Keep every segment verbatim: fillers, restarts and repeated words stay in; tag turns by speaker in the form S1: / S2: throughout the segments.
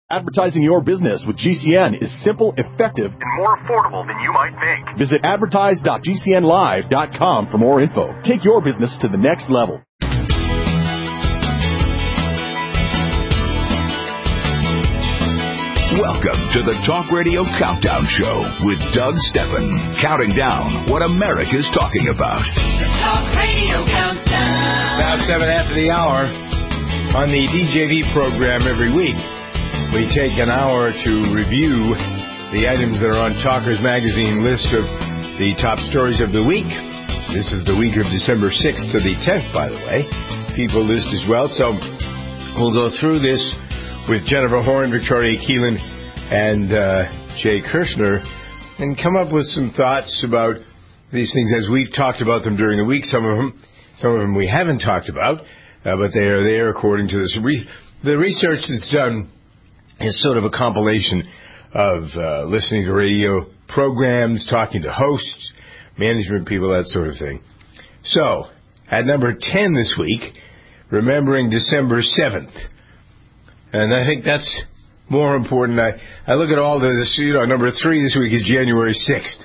S1: Advertising your business with G C N is simple, effective,
S2: and more affordable than you might think.
S1: Visit advertise dot g c n live dot com for more info. Take your business to the next level.
S3: Welcome to the Talk Radio Countdown Show with Doug Steffen, counting down what America's talking about.
S4: The Talk Radio Countdown.
S5: About seven after the hour on the D J V program every week. We take an hour to review the items that are on Talkers Magazine list of the top stories of the week. This is the week of December sixth to the tenth, by the way. People list as well. So we'll go through this with Jennifer Horn, Victoria Keelan, and uh, Jay Kirshner, and come up with some thoughts about these things as we've talked about them during the week. Some of them, some of them we haven't talked about, uh, but they are there according to this. Re- the research that's done is sort of a compilation of uh, listening to radio programs, talking to hosts, management people, that sort of thing. So, at number ten this week, remembering December seventh. And I think that's more important. I, I look at all this, you know, number three this week is January sixth.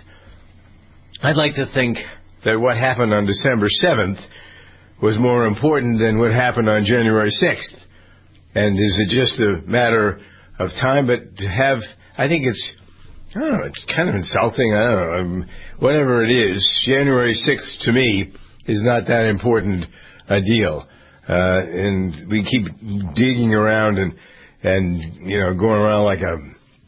S5: I'd like to think that what happened on December seventh was more important than what happened on January sixth. And is it just a matter of time? But to have, I think it's, I don't know, it's kind of insulting. I don't know. Um, whatever it is, January sixth to me is not that important a deal. Uh, and we keep digging around and, and, you know, going around like a,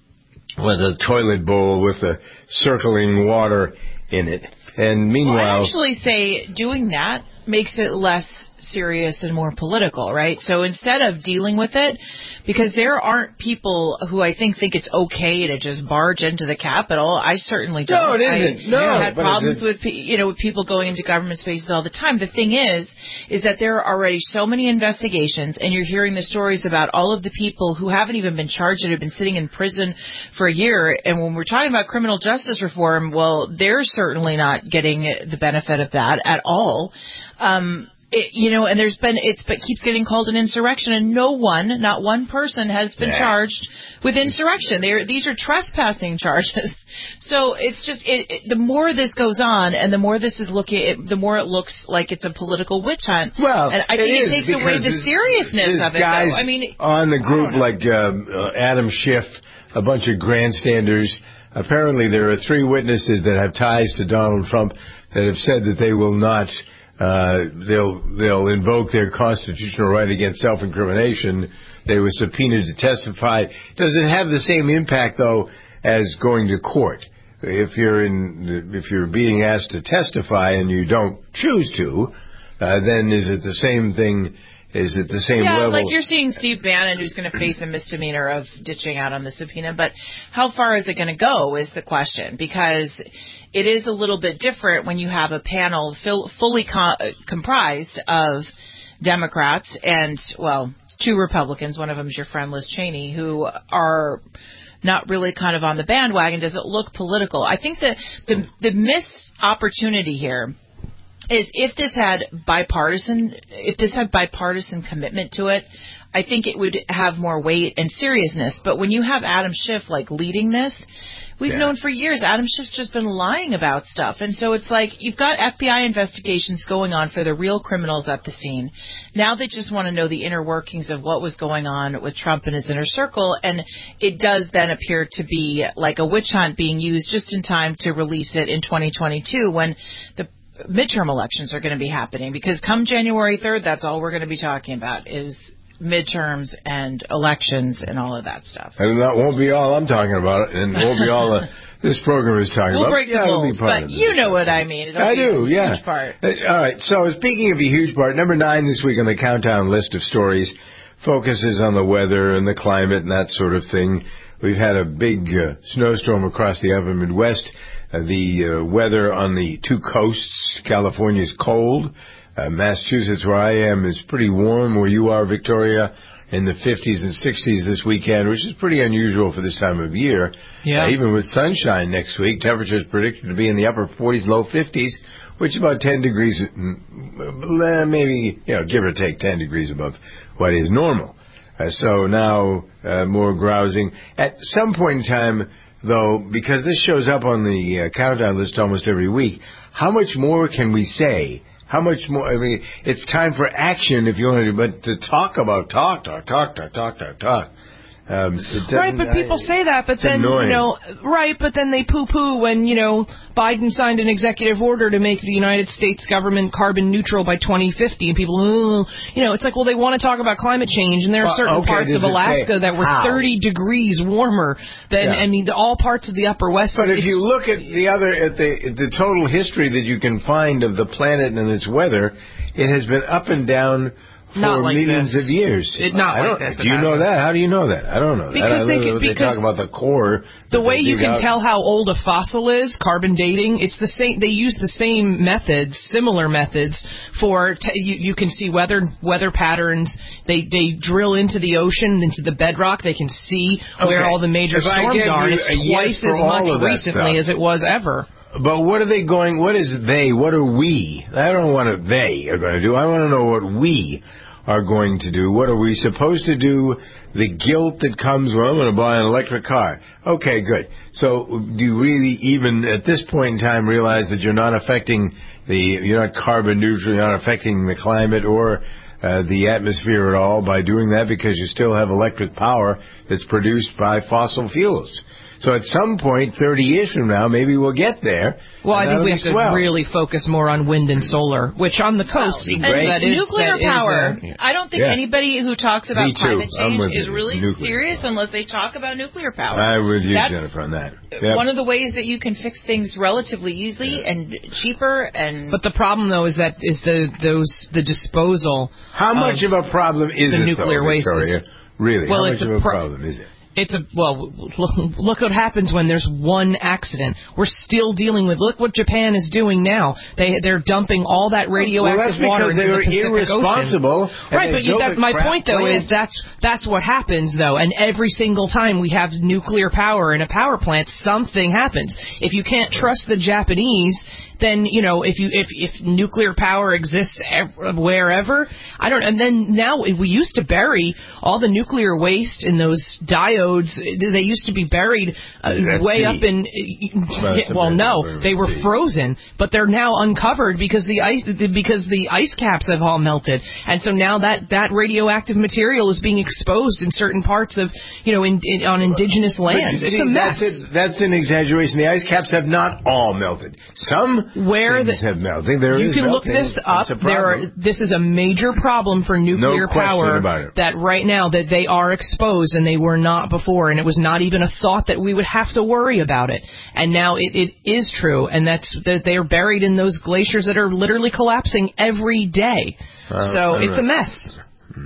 S5: with a toilet bowl with a circling water in it. And meanwhile,
S6: well, I actually say doing that makes it less serious and more political, right? So instead of dealing with it, because there aren't people who I think think it's okay to just barge into the Capitol. I certainly don't.
S5: No, it isn't.
S6: I,
S5: no,
S6: I've had
S5: but
S6: problems with you know with people going into government spaces all the time. The thing is, is that there are already so many investigations, and you're hearing the stories about all of the people who haven't even been charged that have been sitting in prison for a year. And when we're talking about criminal justice reform, well, they're certainly not getting the benefit of that at all. Um, It, you know, and there's been, it's, but keeps getting called an insurrection, and no one, not one person has been yeah. charged with insurrection. They're, these are trespassing charges. So it's just, it, it, the more this goes on, and the more this is looking, it, the more it looks like it's a political witch hunt.
S5: Well,
S6: and I think it, it takes away the seriousness of it,
S5: guys
S6: though. I mean,
S5: on the group like um, uh, Adam Schiff, a bunch of grandstanders. Apparently, there are three witnesses that have ties to Donald Trump that have said that they will not. Uh, they'll they'll invoke their constitutional right against self-incrimination. They were subpoenaed to testify. Does it have the same impact though as going to court? If you're in, if you're being asked to testify and you don't choose to, uh, then is it the same thing? Is it the same
S6: yeah,
S5: level?
S6: Yeah, like you're seeing Steve Bannon, who's going to face a misdemeanor of ditching out on the subpoena. But how far is it going to go is the question, because it is a little bit different when you have a panel fill, fully co- comprised of Democrats and, well, two Republicans. One of them is your friend Liz Cheney, who are not really kind of on the bandwagon. Does it look political? I think that the the missed opportunity here is if this had bipartisan, if this had bipartisan commitment to it, I think it would have more weight and seriousness. But when you have Adam Schiff like leading this, we've yeah. known for years Adam Schiff's just been lying about stuff. And so it's like you've got F B I investigations going on for the real criminals at the scene. Now they just want to know the inner workings of what was going on with Trump and his inner circle. And it does then appear to be like a witch hunt being used just in time to release it in twenty twenty-two when the midterm elections are going to be happening, because come January third, that's all we're going to be talking about is midterms and elections and all of that stuff.
S5: And that won't be all I'm talking about, and it won't be all the, this program is talking
S6: we'll
S5: about.
S6: We'll break
S5: yeah,
S6: the rules, but you know what I mean. It'll
S5: I
S6: be
S5: do,
S6: a
S5: yeah.
S6: Huge part.
S5: All right, so speaking of a huge part, number nine this week on the countdown list of stories focuses on the weather and the climate and that sort of thing. We've had a big uh, snowstorm across the upper Midwest. Uh, the uh, weather on the two coasts, California is cold. Uh, Massachusetts, where I am, is pretty warm. Where you are, Victoria, in the fifties and sixties this weekend, which is pretty unusual for this time of year.
S6: Yeah.
S5: Uh, even with sunshine next week, temperatures predicted to be in the upper forties, low fifties, which is about ten degrees, maybe, you know, give or take ten degrees above what is normal. Uh, so now uh, more grousing. At some point in time, though, because this shows up on the uh, countdown list almost every week, how much more can we say? How much more? I mean, it's time for action if you want to, but to talk about talk, talk, talk, talk, talk, talk, talk. Um,
S7: right, but people
S5: I,
S7: say that, but then,
S5: annoying.
S7: you know, right, but then they poo-poo when, you know, Biden signed an executive order to make the United States government carbon neutral by twenty fifty, and people, oh, you know, it's like, well, they want to talk about climate change, and there are
S5: well,
S7: certain
S5: okay,
S7: parts of Alaska that were
S5: how?
S7: thirty degrees warmer than,
S5: yeah.
S7: I mean, the, all parts of the Upper West.
S5: But if you look at the other, at the, at the total history that you can find of the planet and its weather, it has been up and down for
S7: like
S5: millions
S7: this.
S5: of years.
S7: It, not
S5: I
S7: like
S5: don't,
S7: this.
S5: Do you know that? How do you know that? I don't know
S7: because
S5: that.
S7: They,
S5: I
S7: can,
S5: they
S7: because
S5: talk about the core.
S7: The way you can
S5: out.
S7: tell how old a fossil is, carbon dating, it's the same. They use the same methods, similar methods for. T- you, you can see weather weather patterns. They they drill into the ocean, into the bedrock. They can see
S5: okay.
S7: where all the major
S5: if
S7: storms are. And it's twice
S5: yes
S7: as much recently
S5: stuff.
S7: as it was ever.
S5: But what are they going? What is they? What are we? I don't know what they are going to do. I want to know what we are going to do. What are we supposed to do? The guilt that comes, well, I'm going to buy an electric car. Okay, good. So do you really even at this point in time realize that you're not affecting the, you're not carbon neutral, you're not affecting the climate or uh, the atmosphere at all by doing that because you still have electric power that's produced by fossil fuels? So at some point, thirty years from now, maybe we'll get there.
S7: Well, I think we have
S5: swell.
S7: to really focus more on wind and solar, which on the coast,
S6: and
S7: that is
S6: nuclear
S7: that
S6: power.
S7: Is, uh,
S6: I don't think
S5: yeah.
S6: anybody who talks about
S5: Me too.
S6: climate change
S5: you.
S6: is really
S5: nuclear
S6: serious
S5: power.
S6: unless they talk about nuclear power.
S5: I'm with you,
S6: That's
S5: Jennifer, on that. Yep.
S6: One of the ways that you can fix things relatively easily yeah. and cheaper. And
S7: but the problem though is that is the those the disposal.
S5: How much of, of a problem is
S7: the
S5: it?
S7: nuclear
S5: though,
S7: waste?
S5: Victoria?
S7: Is,
S5: really?
S7: Well,
S5: How
S7: it's
S5: much
S7: a
S5: of a
S7: pro-
S5: problem is it?
S7: It's a, well, look, look what happens when there's one accident. We're still dealing with, look what Japan is doing now. They, they're dumping all that radioactive
S5: well,
S7: water into the Pacific
S5: irresponsible
S7: Ocean. Right, but you, that, my point, though, plant. is that's that's what happens, though. And every single time we have nuclear power in a power plant, something happens. If you can't trust the Japanese, then, you know, if you if if nuclear power exists ever, wherever, I don't. And then now we used to bury all the nuclear waste in those diodes. They used to be buried uh, way sea. up in. Uh, well, no, they were sea. frozen, but they're now uncovered because the ice because the ice caps have all melted, and so now that that radioactive material is being exposed in certain parts of, you know, in, in, on indigenous lands.
S5: See,
S7: it's a mess.
S5: That's, it, that's an exaggeration. The ice caps have not all melted. Some.
S7: Where the,
S5: have melted. There
S7: you
S5: is
S7: can
S5: melting.
S7: look this up. There are, this is a major problem for nuclear
S5: no
S7: power.
S5: About it.
S7: That right now that they are exposed and they were not before, and it was not even a thought that we would have to worry about it. And now it, it is true, and that's that they are buried in those glaciers that are literally collapsing every day. Uh, so it's a mess.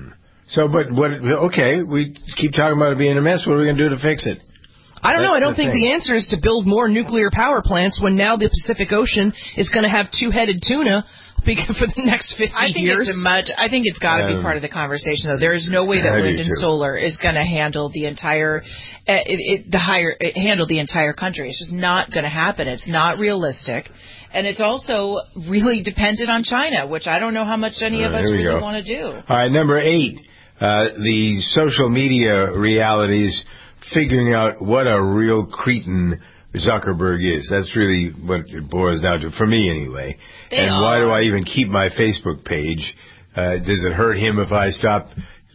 S5: So, but what? Okay, we keep talking about it being a mess. What are we going to do to fix it?
S7: I don't
S5: That's
S7: know. I don't
S5: the
S7: think
S5: thing.
S7: the answer is to build more nuclear power plants when now the Pacific Ocean is going to have two-headed tuna for the next fifty
S6: I think
S7: years.
S6: It's a much, I think it's got to um, be part of the conversation, though. There is no way that wind and solar is going to handle the entire, uh, it, it, the higher, it handle the entire country. It's just not going to happen. It's not realistic. And it's also really dependent on China, which I don't know how much any of
S5: uh,
S6: us really
S5: go.
S6: want to do.
S5: All right, number eight, uh, the social media realities. Figuring out what a real cretin Zuckerberg is. That's really what it boils down to, for me anyway.
S6: They
S5: and
S6: are.
S5: Why do I even keep my Facebook page? Uh, does it hurt him if I stop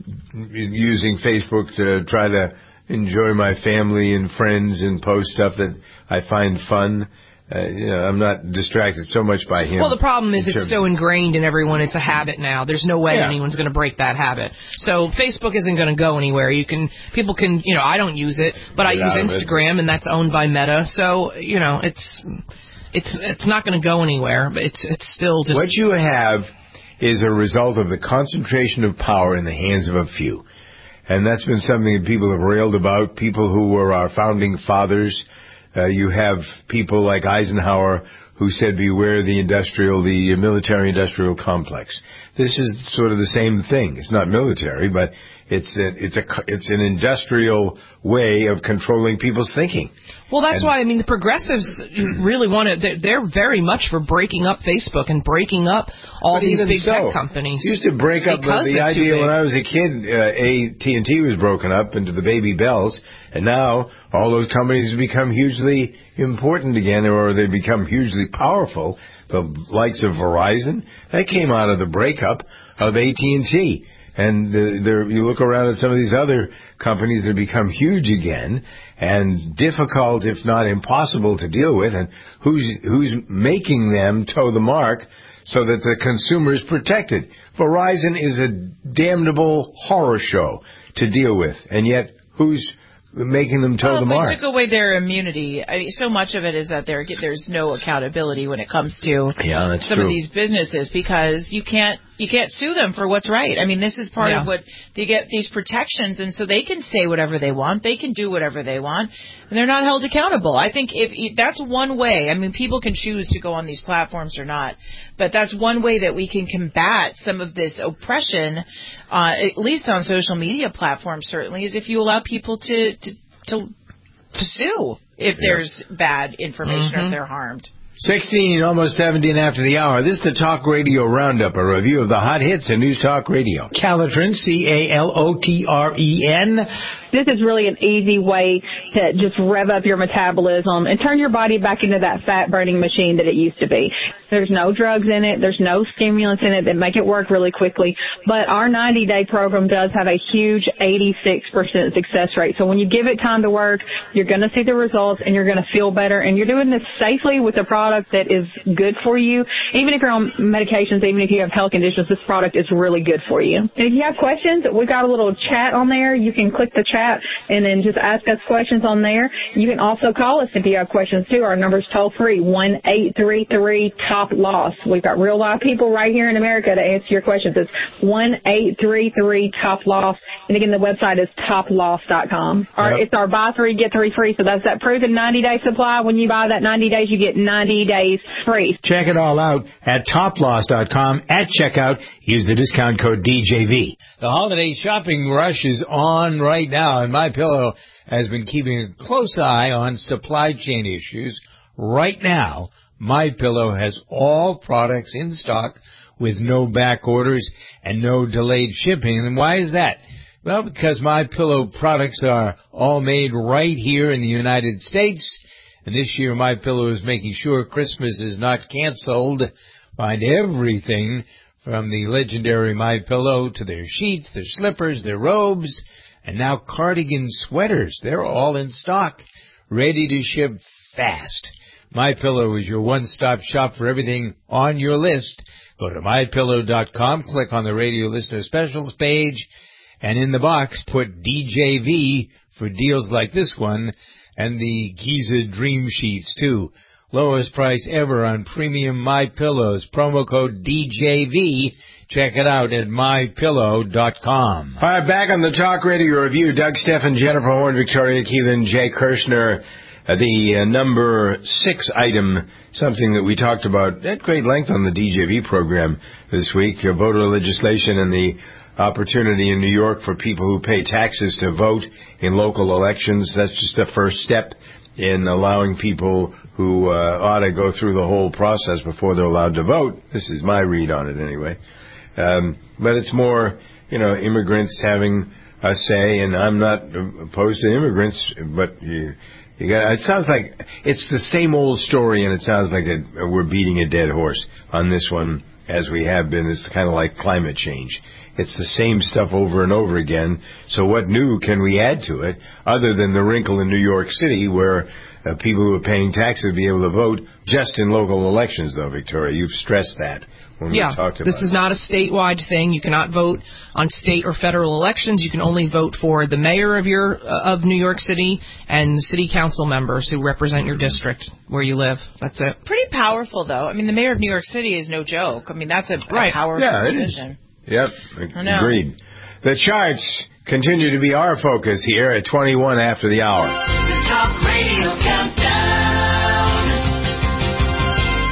S5: using Facebook to try to enjoy my family and friends and post stuff that I find fun? Uh, you know, I'm not distracted so much by him.
S7: Well, the problem is it's so ingrained in everyone. It's a habit now. There's no way yeah. anyone's going to break that habit. So Facebook isn't going to go anywhere. You can, people can, you know, I don't use it, but Get I use Instagram, and that's owned by Meta. So, you know, it's it's it's not going to go anywhere. But it's it's still just
S5: what you have is a result of the concentration of power in the hands of a few, and that's been something that people have railed about. People who were our founding fathers. Uh, you have people like Eisenhower who said, beware the industrial, the military-industrial complex. This is sort of the same thing. It's not military, but it's a, it's a, it's an industrial way of controlling people's thinking.
S7: Well, that's
S5: and,
S7: why, I mean, the progressives really want to, they're, they're very much for breaking up Facebook and breaking up all these big
S5: so,
S7: tech companies.
S5: Used to break up the, the idea when I was a kid, uh, A T and T was broken up into the baby bells, and now all those companies have become hugely important again, or they become hugely powerful. The likes of Verizon, that came out of the breakup of A T and T. And uh, there, you look around at some of these other companies that have become huge again and difficult, if not impossible, to deal with. And who's who's making them toe the mark so that the consumer is protected? Verizon is a damnable horror show to deal with, and yet who's making them toe
S6: well,
S5: the
S6: if
S5: mark?
S6: we took away their immunity, I mean, so much of it is that there there's no accountability when it comes to
S5: yeah, that's
S6: some
S5: true.
S6: of these businesses, because you can't you can't sue them for what's right. I mean, this is part
S7: yeah.
S6: of what they get, these protections, and so they can say whatever they want, they can do whatever they want, and they're not held accountable. I think if that's one way. I mean, people can choose to go on these platforms or not, but that's one way that we can combat some of this oppression, uh, at least on social media platforms. Certainly, is if you allow people to to to, to sue if yeah. there's bad information
S7: mm-hmm.
S6: or if they're harmed.
S5: sixteen, almost seventeen after the hour. This is the Talk Radio Roundup, a review of the hot hits in News Talk Radio. Calotren, C A L O T R E N.
S8: This is really an easy way to just rev up your metabolism and turn your body back into that fat-burning machine that it used to be. There's no drugs in it. There's no stimulants in it that make it work really quickly. But our ninety-day program does have a huge eighty-six percent success rate. So when you give it time to work, you're going to see the results and you're going to feel better. And you're doing this safely with a product that is good for you. Even if you're on medications, even if you have health conditions, this product is really good for you. And if you have questions, we've got a little chat on there. You can click the chat and then just ask us questions on there. You can also call us if you have questions too. Our number's toll free, one eight three three top loss. We've got real live people right here in America to answer your questions. It's one eight three three top loss. And again, the website is top loss dot com. Our,
S5: yep.
S8: It's our buy three, get three free. So that's that proven ninety day supply. When you buy that ninety days, you get ninety days free.
S5: Check it all out at top loss dot com. At checkout, use the discount code D J V. The holiday shopping rush is on right now, and MyPillow has been keeping a close eye on supply chain issues. Right now, MyPillow has all products in stock with no back orders and no delayed shipping. And why is that? Well, because MyPillow products are all made right here in the United States. And this year, MyPillow is making sure Christmas is not canceled. Find everything from the legendary MyPillow to their sheets, their slippers, their robes, and now cardigan sweaters. They're all in stock, ready to ship fast. MyPillow is your one-stop shop for everything on your list. Go to my pillow dot com, click on the radio listener specials page, and in the box, put D J V for deals like this one, and the Giza Dream Sheets, too. Lowest price ever on premium MyPillows. Promo code D J V. Check it out at my pillow dot com. All right, back on the Talk Radio Review. Doug Steffen, Jennifer Horn, Victoria Keelan, Jay Kirshner. Uh, the uh, number six item, something that we talked about at great length on the D J V program this week, uh, voter legislation and the opportunity in New York for people who pay taxes to vote in local elections. That's just the first step in allowing people who uh, ought to go through the whole process before they're allowed to vote. This is my read on it anyway. Um, but it's more, you know, immigrants having a say, and I'm not opposed to immigrants, but you, you got, it sounds like it's the same old story, and it sounds like it, we're beating a dead horse on this one, as we have been. It's kind of like climate change. It's the same stuff over and over again. So what new can we add to it other than the wrinkle in New York City where uh, people who are paying taxes will be able to vote just in local elections, though, Victoria? You've stressed that when
S7: yeah,
S5: we talked about
S7: this is
S5: it.
S7: not a statewide thing. You cannot vote on state or federal elections. You can only vote for the mayor of your uh, of New York City and city council members who represent your district where you live. That's it.
S6: Pretty powerful, though. I mean, the mayor of New York City is no joke. I mean, that's a,
S7: right.
S6: a powerful
S5: yeah, it
S6: position.
S5: Is. Yep, agreed. The charts continue to be our focus here at twenty-one after the hour.
S4: The Talk Radio Countdown.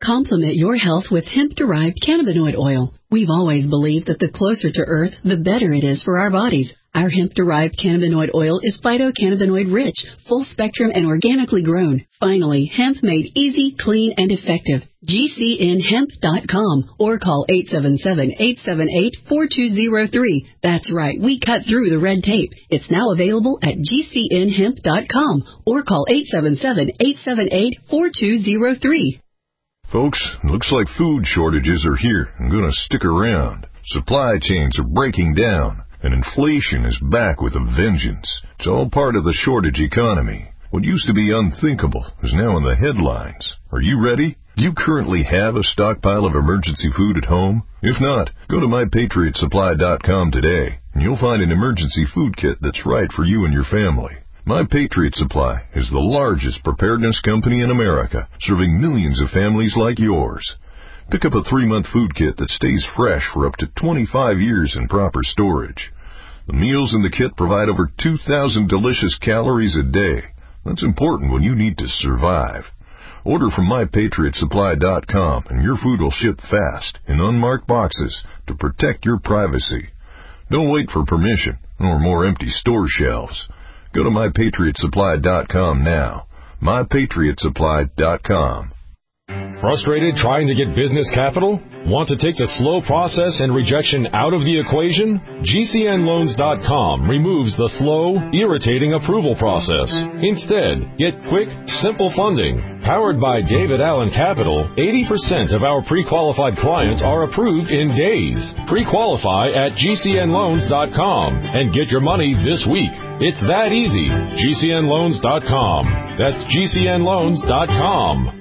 S9: Complement your health with hemp-derived cannabinoid oil. We've always believed that the closer to Earth, the better it is for our bodies. Our hemp-derived cannabinoid oil is phytocannabinoid-rich, full-spectrum, and organically grown. Finally, hemp made easy, clean, and effective. G C N hemp dot com or call eight seven seven, eight seven eight, four two zero three. That's right, we cut through the red tape. It's now available at G C N hemp dot com or call eight seven seven, eight seven eight, four two zero three.
S10: Folks, looks like food shortages are here and going to stick around. Supply chains are breaking down, and inflation is back with a vengeance. It's all part of the shortage economy. What used to be unthinkable is now in the headlines. Are you ready? Do you currently have a stockpile of emergency food at home? If not, go to my patriot supply dot com today, and you'll find an emergency food kit that's right for you and your family. My Patriot Supply is the largest preparedness company in America, serving millions of families like yours. Pick up a three-month food kit that stays fresh for up to twenty-five years in proper storage. The meals in the kit provide over two thousand delicious calories a day. That's important when you need to survive. Order from my patriot supply dot com and your food will ship fast in unmarked boxes to protect your privacy. Don't wait for permission or more empty store shelves. Go to my patriot supply dot com now. my patriot supply dot com.
S11: Frustrated trying to get business capital? Want to take the slow process and rejection out of the equation? G C N loans dot com removes the slow, irritating approval process. Instead, get quick, simple funding. Powered by David Allen Capital, eighty percent of our pre-qualified clients are approved in days. Pre-qualify at G C N loans dot com and get your money this week. It's that easy. G C N loans dot com. That's G C N loans dot com.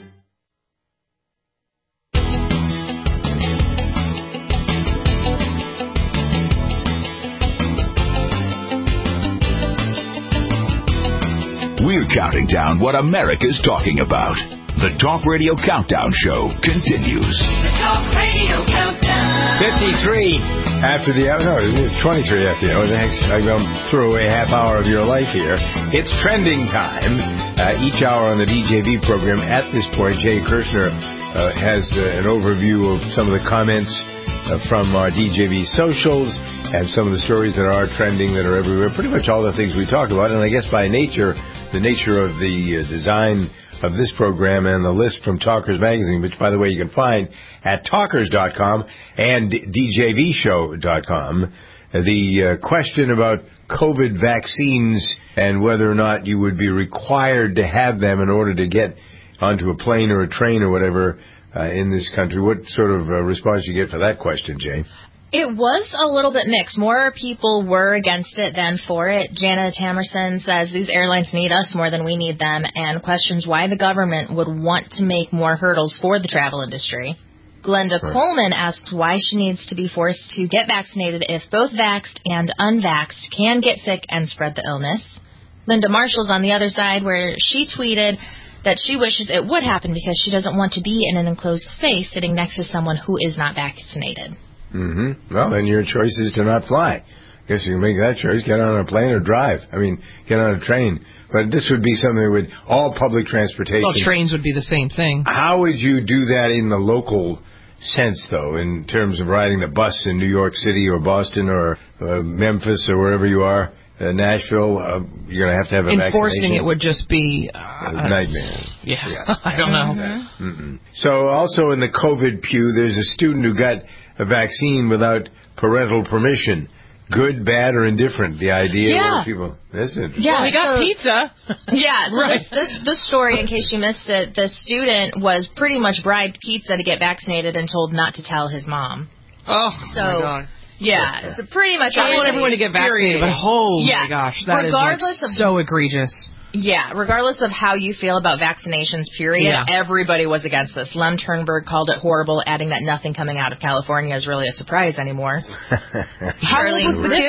S3: We're counting down what America's talking about. The Talk Radio Countdown Show continues.
S4: The Talk Radio Countdown.
S5: fifty-three after the hour. No, it's twenty-three after the hour. Thanks. I'm going to throw away a half hour of your life here. It's trending time. Uh, each hour on the D J V program. At this point, Jay Kirshner uh, has uh, an overview of some of the comments uh, from our D J V socials and some of the stories that are trending that are everywhere. Pretty much all the things we talk about. And I guess by nature, the nature of the uh, design of this program and the list from Talkers Magazine, which, by the way, you can find at talkers dot com and D J V show dot com. Uh, the uh, question about COVID vaccines and whether or not you would be required to have them in order to get onto a plane or a train or whatever uh, in this country. What sort of uh, response you get for that question, Jay?
S12: It was a little bit mixed. More people were against it than for it. Jana Tamerson says these airlines need us more than we need them and questions why the government would want to make more hurdles for the travel industry. Glenda right. Coleman asks why she needs to be forced to get vaccinated if both vaxxed and unvaxxed can get sick and spread the illness. Linda Marshall's on the other side where she tweeted that she wishes it would happen because she doesn't want to be in an enclosed space sitting next to someone who is not vaccinated.
S5: Mm-hmm. Well, then your choice is to not fly. Guess you can make that choice. Get on a plane or drive. I mean, get on a train. But this would be something with all public transportation.
S7: Well, trains would be the same thing.
S5: How would you do that in the local sense, though, in terms of riding the bus in New York City or Boston or uh, Memphis or wherever you are, uh, Nashville? Uh, you're going to have to have a
S7: Enforcing
S5: vaccination.
S7: it would just be uh,
S5: a nightmare.
S7: Yeah,
S5: yeah.
S7: I don't know.
S5: Mm-hmm. Mm-hmm. So also in the COVID pew, there's a student who got a vaccine without parental permission. Good, bad, or indifferent? The idea
S12: yeah.
S5: where people... That's interesting.
S12: Yeah,
S6: we got
S12: so,
S6: pizza.
S12: Yeah, so
S6: right.
S12: this, this, this story, in case you missed it, the student was pretty much bribed pizza to get vaccinated and told not to tell his mom.
S7: Oh,
S12: so,
S7: my God.
S12: Yeah, so pretty much...
S7: I want everyone to get vaccinated, but oh,
S12: yeah.
S7: my gosh, that
S12: regardless
S7: is like
S12: of,
S7: so egregious.
S12: Yeah, regardless of how you feel about vaccinations, period,
S7: yeah.
S12: everybody was against this. Lem Turnberg called it horrible, adding that nothing coming out of California is really a surprise anymore.
S7: How old was the kid?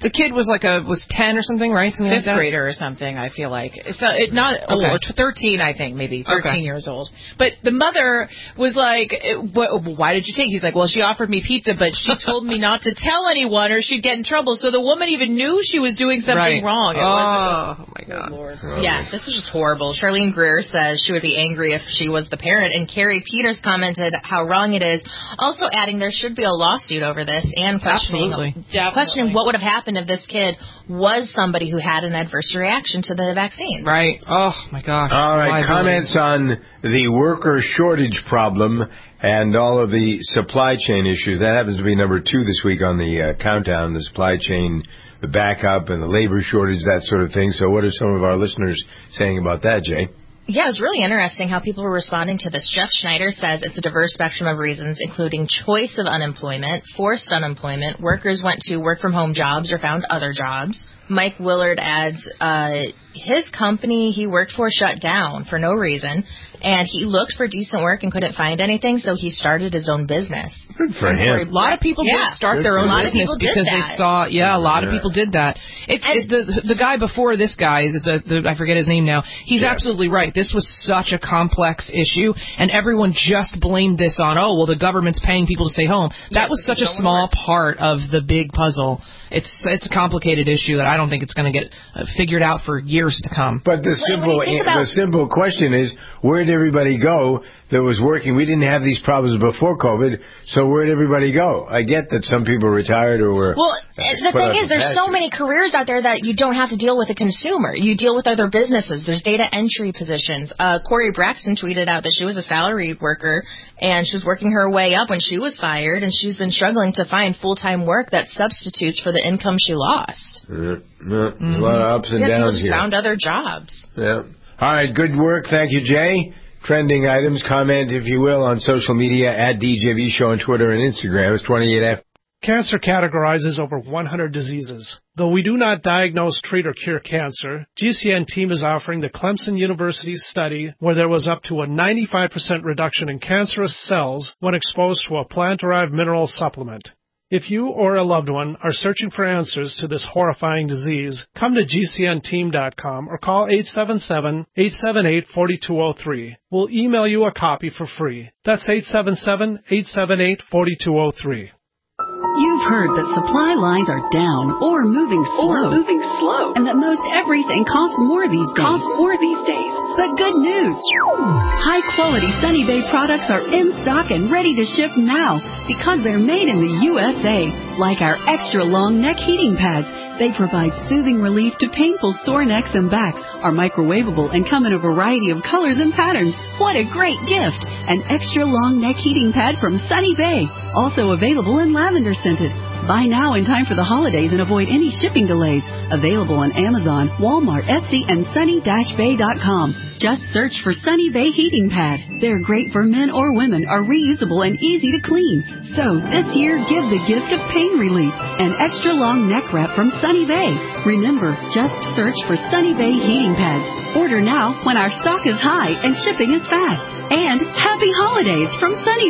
S7: The kid was like a was ten or something, right? Something
S6: Fifth
S7: like that?
S6: grader or something, I feel like. It's not, it not
S7: Okay.
S6: old, thirteen, I think, maybe, thirteen
S7: Okay.
S6: years old. But the mother was like, why did you take? He's like, well, she offered me pizza, but she told me not to tell anyone or she'd get in trouble. So the woman even knew she was doing something
S7: Right.
S6: wrong. It
S7: oh,
S6: was,
S7: my God.
S6: Oh, Lord.
S12: Yeah, this is just horrible. Charlene Greer says she would be angry if she was the parent, and Carrie Peters commented how wrong it is, also adding there should be a lawsuit over this and questioning,
S7: Absolutely.
S12: questioning what would have happened if this kid was somebody who had an adverse reaction to the vaccine.
S7: Right. Oh, my gosh.
S5: All right,
S7: Liability.
S5: comments on the worker shortage problem and all of the supply chain issues. That happens to be number two this week on the uh, countdown, the supply chain, the backup, and the labor shortage, that sort of thing. So what are some of our listeners saying about that, Jay?
S12: Yeah, it was really interesting how people were responding to this. Jeff Schneider says it's a diverse spectrum of reasons, including choice of unemployment, forced unemployment, workers went to work-from-home jobs or found other jobs. Mike Willard adds uh, his company he worked for shut down for no reason, and he looked for decent work and couldn't find anything, so he started his own business.
S5: Good for him.
S7: A lot of people
S12: Yeah.
S7: did start
S5: Good
S7: their
S5: for
S7: own
S5: him.
S7: business because they
S12: that.
S7: saw, yeah, a lot of
S5: Yeah.
S7: people did that. It's it, the the guy before this guy, the, the I forget his name now. He's
S5: Yeah.
S7: absolutely right. This was such a complex issue, and everyone just blamed this on, oh, well, the government's paying people to stay home. That
S12: Yes,
S7: was such a
S12: no one
S7: small
S12: worked.
S7: part of the big puzzle. It's it's a complicated issue that I don't think it's going to get uh, figured out for years to come.
S5: But the
S12: Well,
S5: simple
S12: when you think about-
S5: the simple question is, where did everybody go that was working? We didn't have these problems before COVID, so where did everybody go? I get that some people retired or were...
S12: Well,
S5: uh,
S12: the
S5: put out
S12: thing is, there's so
S5: pasture.
S12: many careers out there that you don't have to deal with a consumer. You deal with other businesses. There's data entry positions. Uh, Corey Braxton tweeted out that she was a salaried worker, and she was working her way up when she was fired, and she's been struggling to find full-time work that substitutes for the income she lost.
S5: Uh, no, there's a lot of ups and
S12: Yeah, people
S5: downs
S12: just
S5: here.
S12: found other jobs.
S5: Yeah. All right, good work. Thank you, Jay. Trending items, comment, if you will, on social media at D J V Show on Twitter and Instagram. It's twenty-eight F.
S13: Cancer categorizes over one hundred diseases. Though we do not diagnose, treat, or cure cancer, G C N team is offering the Clemson University study where there was up to a ninety-five percent reduction in cancerous cells when exposed to a plant-derived mineral supplement. If you or a loved one are searching for answers to this horrifying disease, come to G C N team dot com or call eight seven seven, eight seven eight, four two zero three. We'll email you a copy for free. That's eight seven seven, eight seven eight, four two zero three.
S9: You've heard that supply lines are down or moving slow.
S14: Or moving slow.
S9: And that most everything costs more these days.
S14: Costs more these days.
S9: But good news! High-quality Sunny Bay products are in stock and ready to ship now because they're made in the U S A. Like our extra-long neck heating pads. They provide soothing relief to painful sore necks and backs, are microwavable, and come in a variety of colors and patterns. What a great gift! An extra-long neck heating pad from Sunny Bay. Also available in lavender scented. Buy now in time for the holidays and avoid any shipping delays. Available on Amazon, Walmart, Etsy, and sunny dash bay dot com. Just search for Sunny Bay Heating Pad. They're great for men or women, are reusable and easy to clean. So this year, give the gift of pain relief. An extra long neck wrap from Sunny Bay. Remember, just search for Sunny Bay Heating Pads. Order now when our stock is high and shipping is fast. And happy holidays from Sunny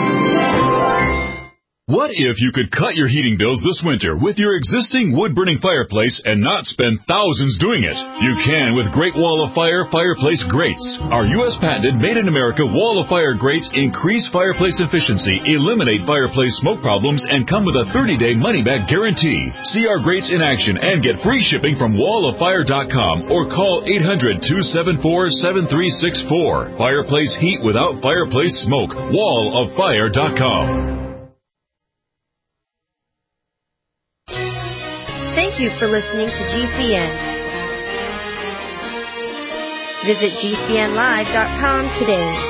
S9: Bay.
S15: What if you could cut your heating bills this winter with your existing wood-burning fireplace and not spend thousands doing it? You can with Great Wall of Fire fireplace grates. Our U S patented made-in-America Wall of Fire grates increase fireplace efficiency, eliminate fireplace smoke problems, and come with a thirty-day money-back guarantee. See our grates in action and get free shipping from wall of fire dot com or call eight hundred, two seven four, seven three six four. Fireplace heat without fireplace smoke. wall of fire dot com.
S16: Thank you for listening to G C N. Visit G C N live dot com today.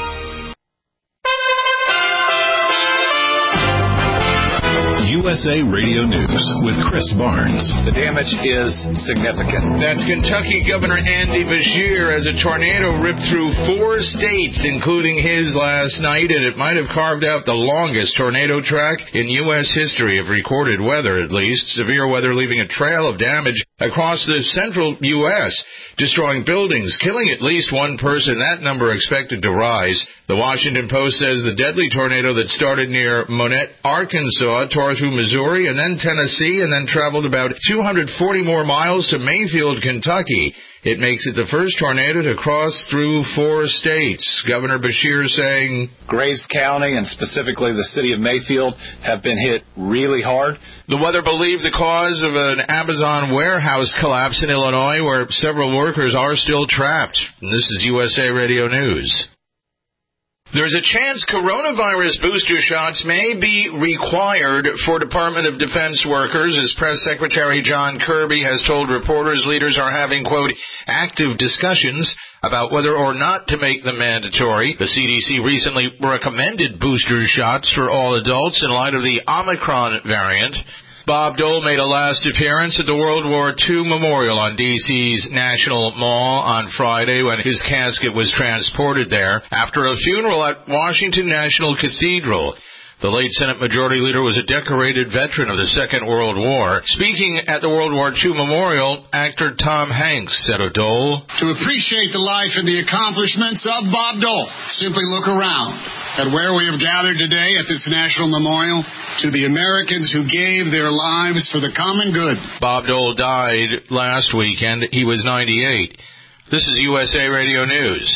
S3: U S A Radio News with Chris Barnes.
S17: The damage is significant.
S18: That's Kentucky Governor Andy Beshear as a tornado ripped through four states, including his last night, and it might have carved out the longest tornado track in U S history of recorded weather, at least. Severe weather leaving a trail of damage across the central U S, destroying buildings, killing at least one person. That number expected to rise. The Washington Post says the deadly tornado that started near Monette, Arkansas, tore through Missouri and then Tennessee and then traveled about two hundred forty more miles to Mayfield, Kentucky. It makes it the first tornado to cross through four states. Governor Beshear saying,
S17: Graves County and specifically the city of Mayfield have been hit really hard.
S18: The weather believed the cause of an Amazon warehouse collapse in Illinois where several workers are still trapped. And this is U S A Radio News. There's a chance coronavirus booster shots may be required for Department of Defense workers, as Press Secretary John Kirby has told reporters leaders are having, quote, active discussions about whether or not to make them mandatory. The C D C recently recommended booster shots for all adults in light of the Omicron variant. Bob Dole made a last appearance at the World War Two Memorial on D C's National Mall on Friday when his casket was transported there after a funeral at Washington National Cathedral. The late Senate Majority Leader was a decorated veteran of the Second World War. Speaking at the World War Two Memorial, actor Tom Hanks said of Dole,
S14: to appreciate the life and the accomplishments of Bob Dole, simply look around at where we have gathered today at this National Memorial to the Americans who gave their lives for the common good.
S18: Bob Dole died last weekend. He was ninety-eight. This is U S A Radio News.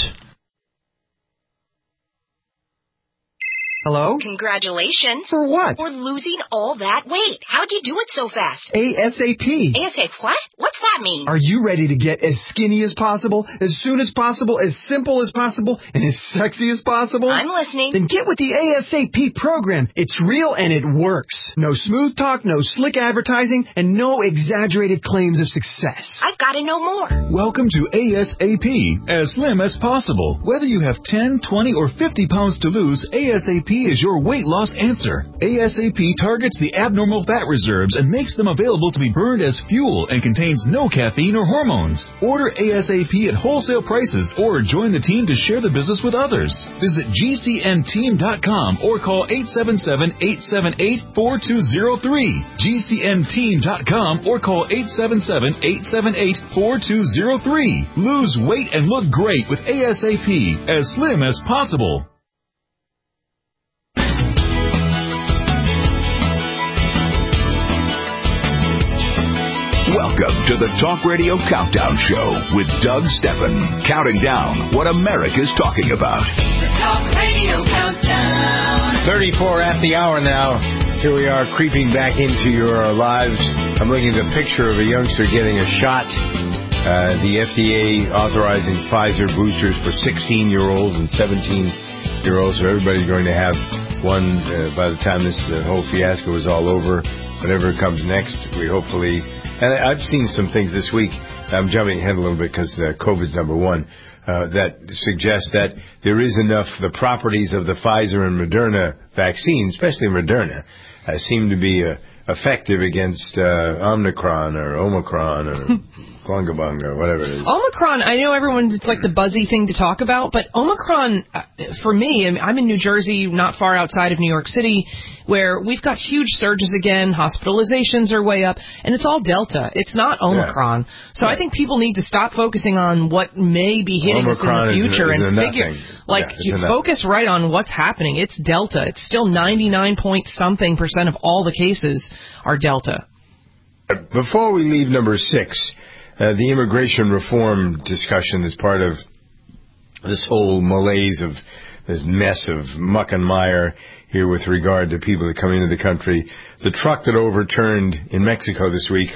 S19: Hello?
S20: Congratulations.
S19: For what?
S20: For losing all that weight. How'd you do it so fast?
S19: ASAP.
S20: ASAP what? What's that mean?
S19: Are you ready to get as skinny as possible, as soon as possible, as simple as possible, and as sexy as possible?
S20: I'm listening.
S19: Then get with the ASAP program. It's real and it works. No smooth talk, no slick advertising, and no exaggerated claims of success.
S20: I've got to know more.
S21: Welcome to ASAP, as slim as possible. Whether you have ten, twenty, or fifty pounds to lose, ASAP is your weight loss answer. ASAP targets the abnormal fat reserves and makes them available to be burned as fuel and contains no caffeine or hormones. Order ASAP at wholesale prices or join the team to share the business with others. Visit G C N team dot com or call eight seven seven, eight seven eight, four two zero three. G C N team dot com or call eight seven seven, eight seven eight, four two zero three. Lose weight and look great with ASAP, as slim as possible.
S3: Welcome to the Talk Radio Countdown Show with Doug Steffen, counting down what America's talking about.
S4: The Talk Radio Countdown.
S5: thirty-four at the hour now. Here we are creeping back into your lives. I'm looking at a picture of a youngster getting a shot. Uh, the F D A authorizing Pfizer boosters for sixteen-year-olds and seventeen-year-olds. So everybody's going to have one uh, by the time this uh, whole fiasco is all over. Whatever comes next, we hopefully... And I've seen some things this week. I'm jumping ahead a little bit because uh, COVID's number one. Uh, that suggests that there is enough, the properties of the Pfizer and Moderna vaccines, especially Moderna, uh, seem to be uh, effective against uh, Omicron or Omicron or Glungabung or whatever it is.
S7: Omicron, I know everyone's, it's like the buzzy thing to talk about, but Omicron, uh, for me, I'm in New Jersey, not far outside of New York City, where we've got huge surges again, hospitalizations are way up, and it's all Delta. It's not Omicron. Yeah. So right. I think people need to stop focusing on what may be hitting
S5: Omicron
S7: us in the future
S5: is a, is
S7: and figure,
S5: nothing.
S7: like,
S5: yeah,
S7: you focus right on what's happening. It's Delta. It's still ninety-nine point something percent of all the cases are Delta.
S5: Before we leave number six, uh, the immigration reform discussion is part of this whole malaise of this mess of muck and mire here with regard to people that come into the country. The truck that overturned in Mexico this week,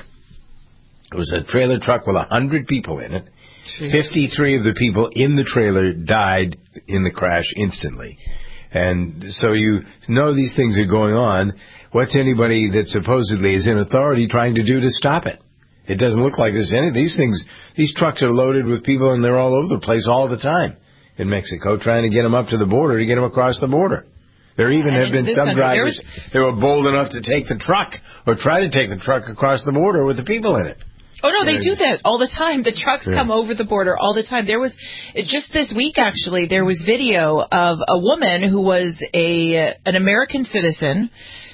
S5: it was a trailer truck with one hundred people in it. Jeez. fifty-three of the people in the trailer died in the crash instantly. And so you know these things are going on. What's anybody that supposedly is in authority trying to do to stop it? It doesn't look like there's any. These things, these trucks are loaded with people and they're all over the place all the time in Mexico, trying to get them up to the border, to get them across the border. There even have been some drivers that were bold enough to take the truck or try to take the truck across the border with the people in it.
S6: Oh, no, they do that all the time. The trucks
S5: yeah.
S6: come over the border all the time. There was, just this week, actually, there was video of a woman who was a an American citizen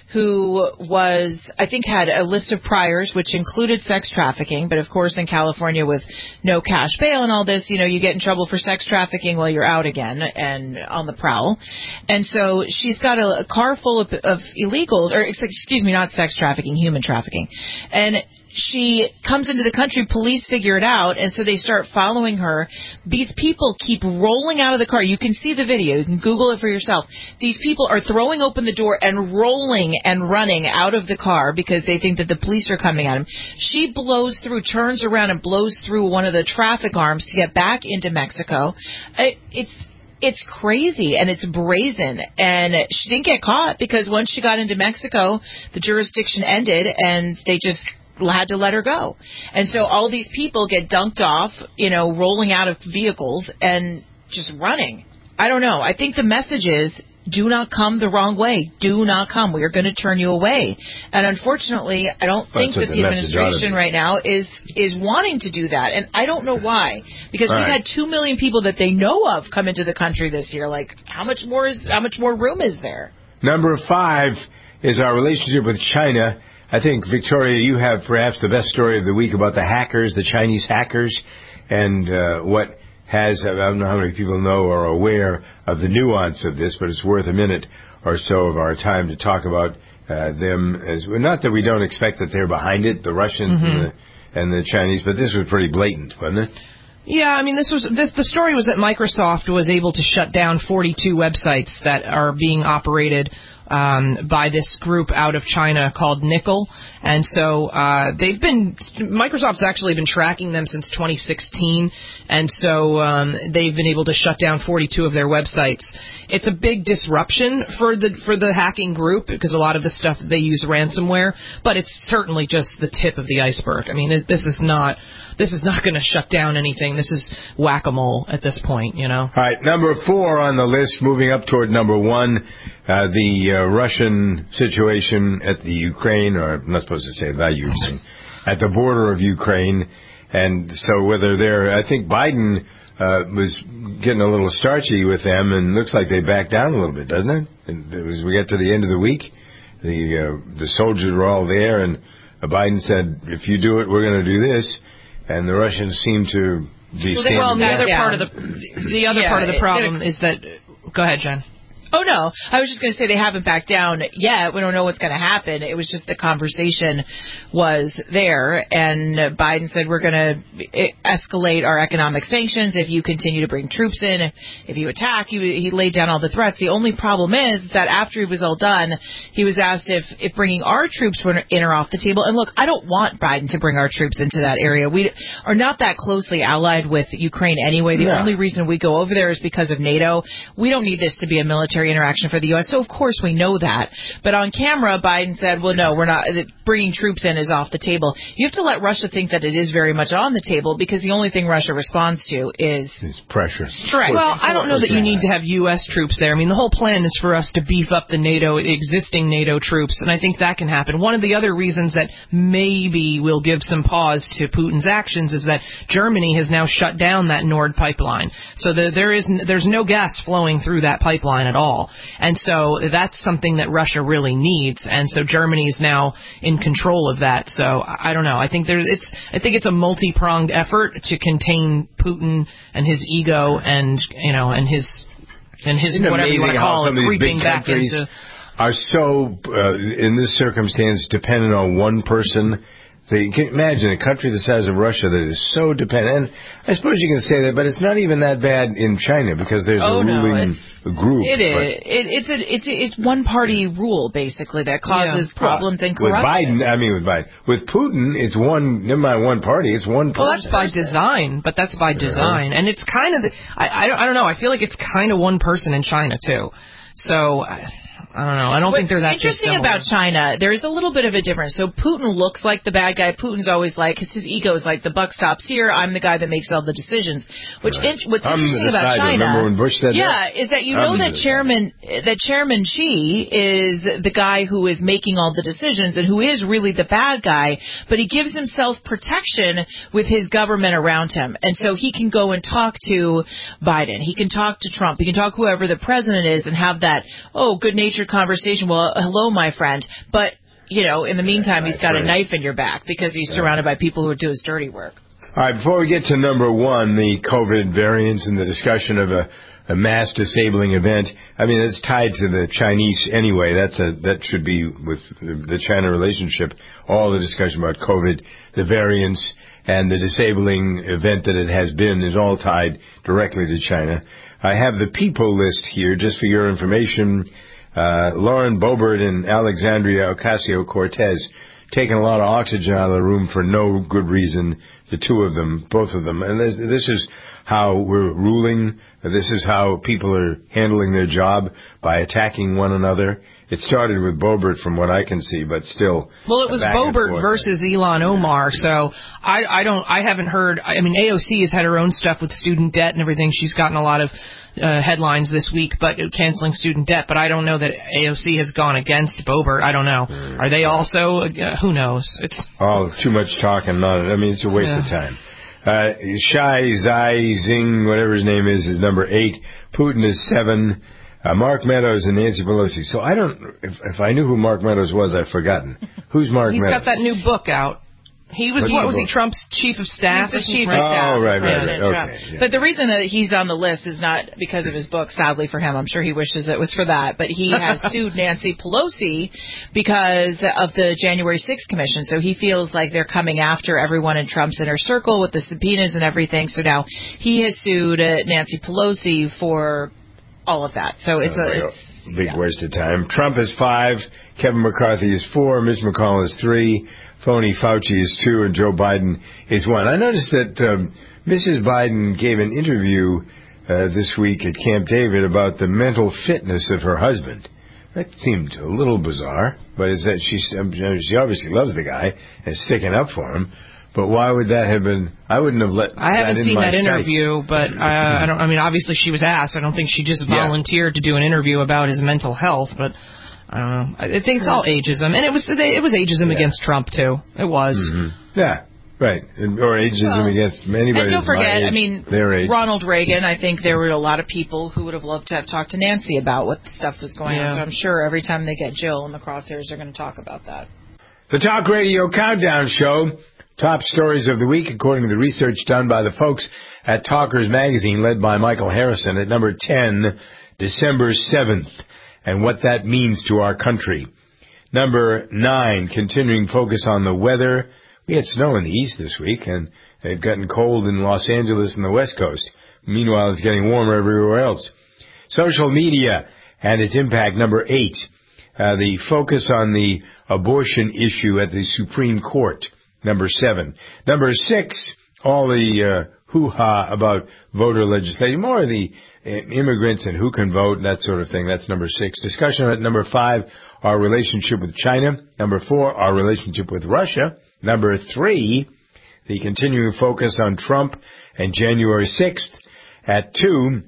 S6: who was, I think, had a list of priors, which included sex trafficking. But, of course, in California with no cash bail and all this, you know, you get in trouble for sex trafficking while you're out again and on the prowl. And so she's got a, a car full of, of illegals, or excuse me, not sex trafficking, human trafficking. And she comes into the country, police figure it out, and so they start following her. These people keep rolling out of the car. You can see the video. You can Google it for yourself. These people are throwing open the door and rolling and running out of the car because they think that the police are coming at them. She blows through, turns around and blows through one of the traffic arms to get back into Mexico. It's It's crazy, and it's brazen, and she didn't get caught because once she got into Mexico, the jurisdiction ended, and they just had to let her go. And so all these people get dunked off, you know, rolling out of vehicles and just running. I don't know. I think the message is, do not come the wrong way. Do not come. We are going to turn you away. And unfortunately, I don't well, think that the, the administration right now is is wanting to do that. And I don't know why. Because All we've right. had two million people that they know of come into the country this year. Like, how much more is how much more room is there?
S5: Number five is our relationship with China. I think, Victoria, you have perhaps the best story of the week about the hackers, the Chinese hackers, and uh, what has, I don't know how many people know or are aware of the nuance of this, but it's worth a minute or so of our time to talk about uh, them. As well. Not that we don't expect that they're behind it, the Russians mm-hmm. and, the, and the Chinese, but this was pretty blatant, wasn't it?
S7: Yeah, I mean, this was this. The story was that Microsoft was able to shut down forty-two websites that are being operated um, by this group out of China called Nickel. And so uh, they've been, Microsoft's actually been tracking them since twenty sixteen, and so um, they've been able to shut down forty-two of their websites. It's a big disruption for the for the hacking group because a lot of the stuff that they use ransomware, but it's certainly just the tip of the iceberg. I mean, this is not this is not going to shut down anything. This is whack-a-mole at this point, you know.
S5: All right, number four on the list, moving up toward number one, uh, the uh, Russian situation at the Ukraine, or I'm not supposed to say the Ukraine, at the border of Ukraine. And so whether they're, I think Biden uh, was getting a little starchy with them, and looks like they backed down a little bit, doesn't it? And it was, we get to the end of the week, the uh, the soldiers were all there, and Biden said, if you do it, we're going to do this. And the Russians seem to be
S7: well, well the other part of the the other yeah, part of the problem is that. Go ahead, Jen.
S6: Oh, no. I was just going to say they haven't backed down yet. We don't know what's going to happen. It was just the conversation was there, and Biden said we're going to escalate our economic sanctions if you continue to bring troops in. If you attack, he, he laid down all the threats. The only problem is that after he was all done, he was asked if, if bringing our troops were in or off the table. And look, I don't want Biden to bring our troops into that area. We are not that closely allied with Ukraine anyway. The yeah. only reason we go over there is because of NATO. We don't need this to be a military interaction for the U S, so of course we know that. But on camera, Biden said, well, no, we're not, bringing troops in is off the table. You have to let Russia think that it is very much on the table, because the only thing Russia responds to is
S5: it's pressure.
S6: Right.
S7: Well, I don't know that you need to have U S troops there. I mean, the whole plan is for us to beef up the NATO, existing NATO troops, and I think that can happen. One of the other reasons that maybe will give some pause to Putin's actions is that Germany has now shut down that Nord pipeline. So the, there is there's no gas flowing through that pipeline at all. And so that's something that Russia really needs. And so Germany is now in control of that. So I don't know. I think there, it's I think it's a multi-pronged effort to contain Putin and his ego and, you know, and his and his
S5: Isn't
S7: whatever you want to call it, creeping back
S5: into. Are so uh, in this circumstance dependent on one person. So you can imagine a country the size of Russia that is so dependent. And I suppose you can say that, but it's not even that bad in China because there's
S6: oh,
S5: a ruling
S6: no,
S5: group.
S6: It is. It, it's a it's a, it's one party rule basically that causes yeah. problems well, and corruption.
S5: With Biden, I mean with Biden, with Putin, it's one. Never mind one party, it's one person.
S7: Well, that's by design, but that's by design, and it's kind of. I I don't, I don't know. I feel like it's kind of one person in China too. So. I don't know. I don't
S6: What's
S7: think they're that
S6: interesting about China, there's a little bit of a difference. So Putin looks like the bad guy. Putin's always like, his ego is like, the buck stops here. I'm the guy that makes all the decisions. Which right. in, what's
S5: I'm
S6: interesting about
S5: China, remember when Bush said
S6: yeah,
S5: that?
S6: is that you
S5: I'm
S6: know that Chairman that Chairman Xi is the guy who is making all the decisions and who is really the bad guy, but he gives himself protection with his government around him, and so he can go and talk to Biden. He can talk to Trump. He can talk to whoever the president is and have that oh good-natured good-natured conversation. Well, hello, my friend. But, you know, in the meantime, he's got a knife in your back because he's surrounded by people who do his dirty work.
S5: All right, before we get to number one, the COVID variants and the discussion of a, a mass disabling event, I mean, it's tied to the Chinese anyway. That's a that should be with the China relationship, all the discussion about COVID, the variants, and the disabling event that it has been is all tied directly to China. I have the people list here just for your information. Uh, Lauren Boebert and Alexandria Ocasio-Cortez taking a lot of oxygen out of the room for no good reason. The two of them, both of them. And this, this is how we're ruling. This is how people are handling their job, by attacking one another. It started with Boebert from what I can see, but still.
S7: Well, it was Boebert versus Ilhan Omar, so I, I don't, I haven't heard, I mean, A O C has had her own stuff with student debt and everything. She's gotten a lot of uh, headlines this week, but canceling student debt, but I don't know that A O C has gone against Boebert. I don't know. Mm, Are they also, uh, who knows? It's
S5: all too much talking, not, I mean, it's a waste
S7: yeah.
S5: of time. Uh, Shai Zai Zing, whatever his name is, is number eight. Putin is seven. Uh, Mark Meadows and Nancy Pelosi. So I don't, if, if I knew who Mark Meadows was, I've forgotten. Who's Mark
S7: He's
S5: Meadows?
S7: He's got that new book out. He was,
S5: What's
S7: what was
S5: book?
S7: he, Trump's chief of staff?
S6: He's the chief of staff.
S5: Oh, right, right,
S6: President
S5: right.
S6: Trump.
S5: Okay, yeah.
S6: But the reason that he's on the list is not because of his book, sadly for him. I'm sure he wishes it was for that. But he has sued Nancy Pelosi because of the January sixth commission. So he feels like they're coming after everyone in Trump's inner circle with the subpoenas and everything. So now he has sued uh, Nancy Pelosi for all of that. So it's
S5: oh,
S6: a... It's,
S5: big
S6: yeah.
S5: waste of time. Trump is five, Kevin McCarthy is four, Mitch McConnell is three, phony Fauci is two, and Joe Biden is one. I noticed that um, Missus Biden gave an interview uh, this week at Camp David about the mental fitness of her husband. That seemed a little bizarre, but is that she's, um, she obviously loves the guy and is sticking up for him. But why would that have been? I wouldn't have let.
S7: I haven't
S5: that in
S7: seen
S5: my
S7: that
S5: sights.
S7: interview, but uh, I don't. I mean, obviously she was asked. I don't think she just volunteered yeah. to do an interview about his mental health. But I don't know. I think it's all ageism, and it was it was ageism yeah. against Trump too. It was.
S5: Mm-hmm. Yeah. Right, or ageism well, against anybody.
S6: And don't forget,
S5: age,
S6: I mean,
S5: their age. Ronald
S6: Reagan, I think there were a lot of people who would have loved to have talked to Nancy about what stuff was going
S7: yeah.
S6: on. So I'm sure every time they get Jill in the crosshairs, they're going to talk about that.
S5: The Talk Radio Countdown Show. Top stories of the week, according to the research done by the folks at Talkers Magazine, led by Michael Harrison, at number ten, December seventh, and what that means to our country. Number nine, continuing focus on the weather. We had snow in the east this week, and they've gotten cold in Los Angeles and the West Coast. Meanwhile, it's getting warmer everywhere else. Social media and its impact, number eight. Uh, the focus on the abortion issue at the Supreme Court, number seven. Number six, all the uh, hoo-ha about voter legislation, more of the uh, immigrants and who can vote and that sort of thing. That's number six. Discussion at number five, our relationship with China. Number four, our relationship with Russia. Number three, the continuing focus on Trump and January sixth. At two,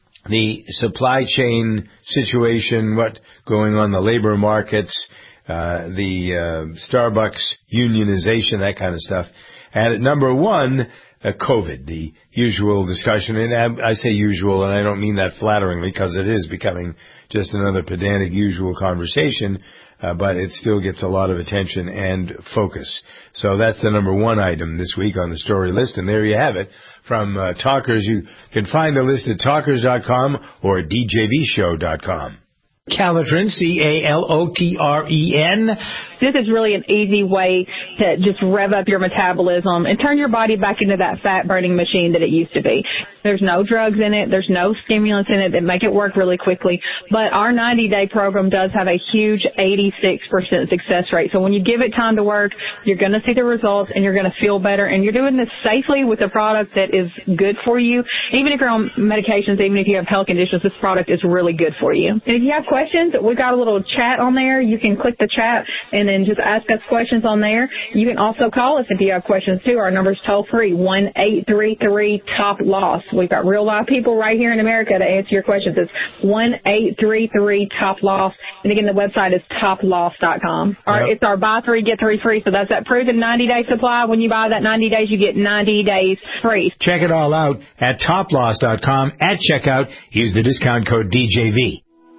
S5: the supply chain situation, what going on in the labor markets, uh, the uh, Starbucks unionization, that kind of stuff. And at number one, uh, COVID, the usual discussion. And I, I say usual, and I don't mean that flatteringly, because it is becoming just another pedantic usual conversation, uh, but it still gets a lot of attention and focus. So that's the number one item this week on the story list, and there you have it. From uh, Talkers, you can find the list at talkers dot com or d j v show dot com.
S2: Calotren, C A L O T R E N.
S8: This is really an easy way to just rev up your metabolism and turn your body back into that fat-burning machine that it used to be. There's no drugs in it. There's no stimulants in it that make it work really quickly. But our ninety-day program does have a huge eighty-six percent success rate. So when you give it time to work, you're going to see the results and you're going to feel better. And you're doing this safely with a product that is good for you. Even if you're on medications, even if you have health conditions, this product is really good for you. And if you have questions, we've got a little chat on there. You can click the chat and then just ask us questions on there. You can also call us if you have questions too. Our number's toll free, one eight three three top loss. We've got real live people right here in America to answer your questions. It's one eight three three top loss. And again, the website is top loss dot com. Our, yep. It's our buy three, get three free. So that's that proven ninety day supply. When you buy that ninety days, you get ninety days free.
S2: Check it all out at top loss dot com. At checkout, use the discount code D J V.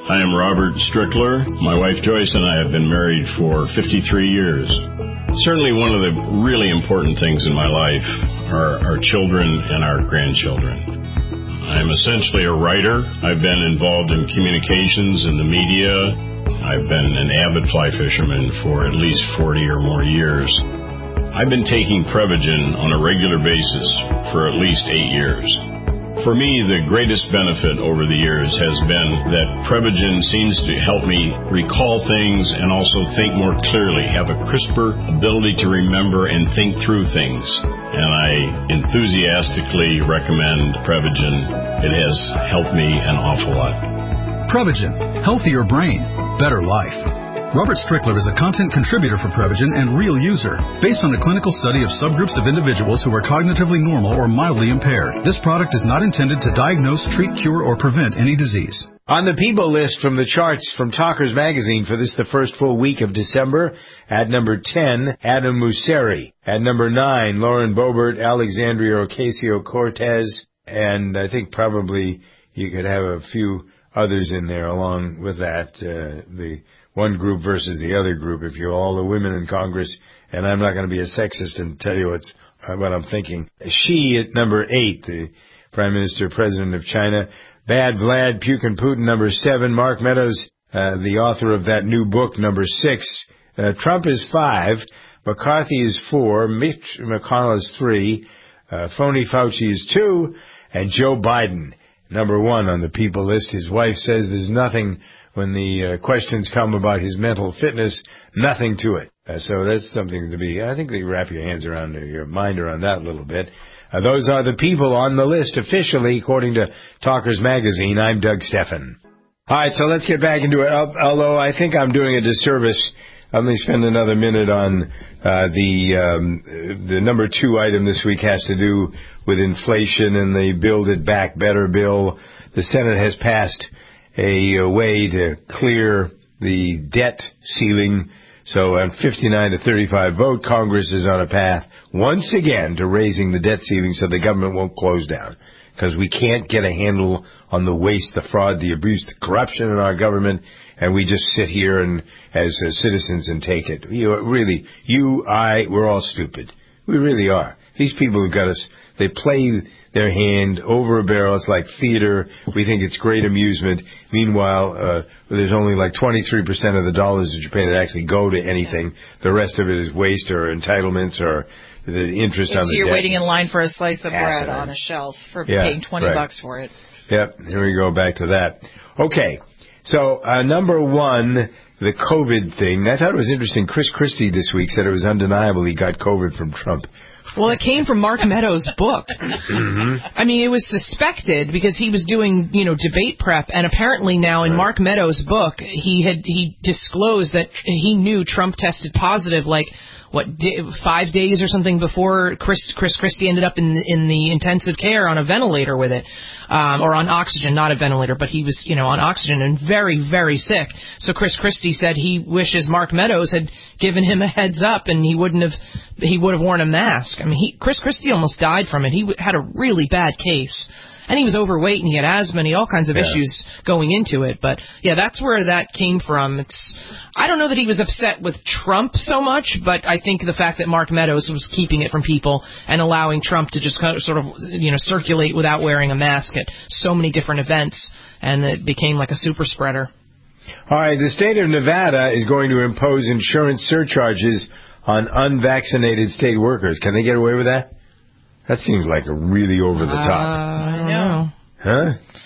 S1: I am Robert Strickler. My wife Joyce and I have been married for fifty-three years. Certainly one of the really important things in my life are our children and our grandchildren. I'm essentially a writer. I've been involved in communications and the media. I've been an avid fly fisherman for at least forty or more years. I've been taking Prevagen on a regular basis for at least eight years. For me, the greatest benefit over the years has been that Prevagen seems to help me recall things and also think more clearly, have a crisper ability to remember and think through things. And I enthusiastically recommend Prevagen. It has helped me an awful lot.
S22: Prevagen, healthier brain, better life. Robert Strickler is a content contributor for Prevagen and real user, based on a clinical study of subgroups of individuals who are cognitively normal or mildly impaired. This product is not intended to diagnose, treat, cure, or prevent any disease.
S5: On the people list from the charts from Talkers Magazine for this, the first full week of December, at number ten, Adam Mosseri. At number nine, Lauren Boebert, Alexandria Ocasio-Cortez, and I think probably you could have a few others in there along with that, uh, the one group versus the other group, if you're all the women in Congress, and I'm not going to be a sexist and tell you what's, what I'm thinking. She at number eight, the Prime Minister, President of China. Bad Vlad Putin Putin, number seven. Mark Meadows, uh, the author of that new book, number six. Uh, Trump is five. McCarthy is four. Mitch McConnell is three. Uh, phony Fauci is two. And Joe Biden, number one on the people list. His wife says there's nothing, when the uh, questions come about his mental fitness, nothing to it. Uh, so that's something to be, I think they wrap your hands around, your mind around that a little bit. Uh, those are the people on the list officially, according to Talkers Magazine. I'm Doug Steffen. All right, so let's get back into it. Although I think I'm doing a disservice, I'm going to spend another minute on uh, the um, the number two item this week has to do with inflation and the Build It Back Better bill. The Senate has passed a, a way to clear the debt ceiling. So on fifty-nine to thirty-five vote, Congress is on a path once again to raising the debt ceiling so the government won't close down. Because we can't get a handle on the waste, the fraud, the abuse, the corruption in our government, and we just sit here and as uh, citizens and take it. You really, you, I, we're all stupid. We really are. These people who got us, they play their hand over a barrel. It's like theater. We think it's great amusement. Meanwhile, uh, there's only like twenty-three percent of the dollars that you pay that actually go to anything. The rest of it is waste or entitlements or the interest
S6: it's
S5: on the
S6: you're
S5: debt.
S6: waiting in line for a slice of bread
S5: Asinine.
S6: on a shelf for
S5: Yeah,
S6: paying twenty
S5: right.
S6: bucks for it.
S5: Yep, here we go back to that. Okay, so uh, number one, the COVID thing. I thought it was interesting. Chris Christie this week said it was undeniable he got COVID from Trump.
S7: Well, it came from Mark Meadows' book.
S5: Mm-hmm.
S7: I mean, it was suspected because he was doing, you know, debate prep, and apparently now in Mark Meadows' book, he had he disclosed that he knew Trump tested positive, like, what, five days or something before Chris Chris Christie ended up in in the intensive care on a ventilator with it, um, or on oxygen, not a ventilator, but he was, you know, on oxygen and very, very sick. So Chris Christie said he wishes Mark Meadows had given him a heads up and he wouldn't have he would have worn a mask. I mean, he Chris Christie almost died from it. He w- had a really bad case. And he was overweight, and he had asthma, and he had all kinds of
S5: yeah.
S7: issues going into it. But, yeah, that's where that came from. It's I don't know that he was upset with Trump so much, but I think the fact that Mark Meadows was keeping it from people and allowing Trump to just kind of sort of, you know, circulate without wearing a mask at so many different events, and it became like a super spreader.
S5: All right, the state of Nevada is going to impose insurance surcharges on unvaccinated state workers. Can they get away with that? That seems like a really over-the-top.
S7: Uh, I know.
S5: Huh?